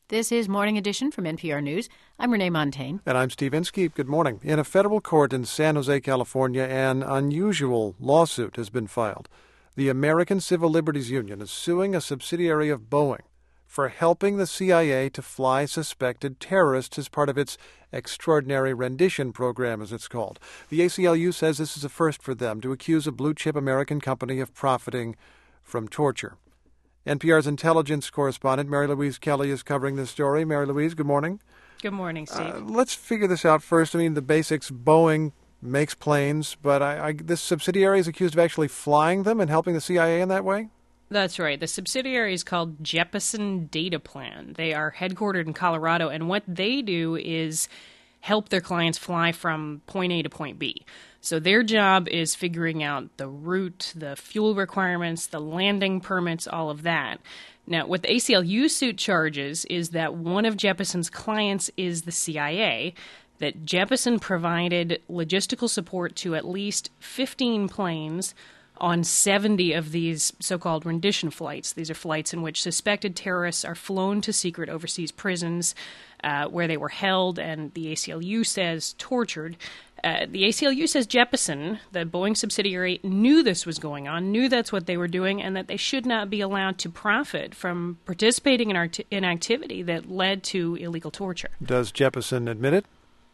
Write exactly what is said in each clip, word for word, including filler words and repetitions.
This is Morning Edition from N P R News. I'm Renee Montaigne. And I'm Steve Inskeep. Good morning. In a federal court in San Jose, California, an unusual lawsuit has been filed. The American Civil Liberties Union is suing a subsidiary of Boeing for helping the C I A to fly suspected terrorists as part of its Extraordinary Rendition Program, as it's called. The A C L U says this is a first for them to accuse a blue-chip American company of profiting from torture. N P R's intelligence correspondent Mary Louise Kelly is covering this story. Mary Louise, good morning. Good morning, Steve. Uh, let's figure this out first. I mean, the basics. Boeing makes planes, but I, I, this subsidiary is accused of actually flying them and helping the C I A in that way? That's right. The subsidiary is called Jeppesen Data Plan. They are headquartered in Colorado, and what they do is help their clients fly from point A to point B. So their job is figuring out the route, the fuel requirements, the landing permits, all of that. Now, what the A C L U suit charges is that one of Jeppesen's clients is the C I A, that Jeppesen provided logistical support to at least fifteen planes on seventy of these so-called rendition flights. These are flights in which suspected terrorists are flown to secret overseas prisons uh, where they were held, and the A C L U says tortured. Uh, the A C L U says Jeppesen, the Boeing subsidiary, knew this was going on, knew that's what they were doing, and that they should not be allowed to profit from participating in, art- in activity that led to illegal torture. Does Jeppesen admit it?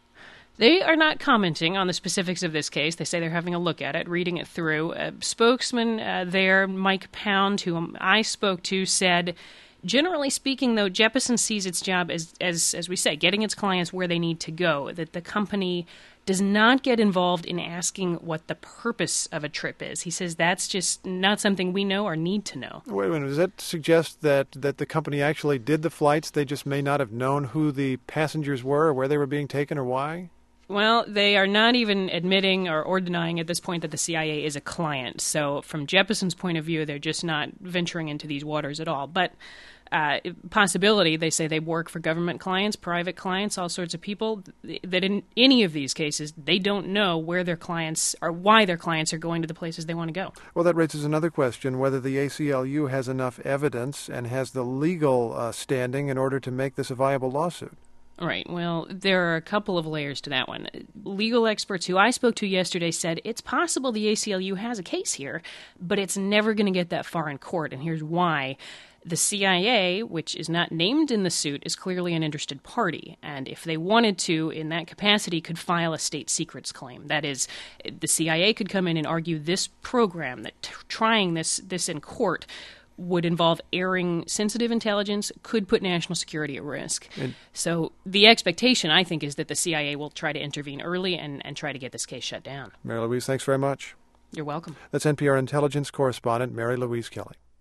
They are not commenting on the specifics of this case. They say they're having a look at it, reading it through. A spokesman uh, there, Mike Pound, whom I spoke to, said, generally speaking, though, Jeppesen sees its job as, as, as we say, getting its clients where they need to go, that the company does not get involved in asking what the purpose of a trip is. He says that's just not something we know or need to know. Wait a minute. Does that suggest that, that the company actually did the flights? They just may not have known who the passengers were or where they were being taken or why? Well, they are not even admitting or, or denying at this point that the C I A is a client. So from Jeppesen's point of view, they're just not venturing into these waters at all. But uh, possibility, they say they work for government clients, private clients, all sorts of people, that in any of these cases, they don't know where their clients or why their clients are going to the places they want to go. Well, that raises another question, whether the A C L U has enough evidence and has the legal uh, standing in order to make this a viable lawsuit. Right. Well, there are a couple of layers to that one. Legal experts who I spoke to yesterday said it's possible the A C L U has a case here, but it's never going to get that far in court, and here's why. The C I A, which is not named in the suit, is clearly an interested party, and if they wanted to, in that capacity, could file a state secrets claim. That is, the C I A could come in and argue this program, that t- trying this this in court would involve airing sensitive intelligence, could put national security at risk. And so the expectation, I think, is that the C I A will try to intervene early and, and try to get this case shut down. Mary Louise, thanks very much. You're welcome. That's N P R intelligence correspondent Mary Louise Kelly.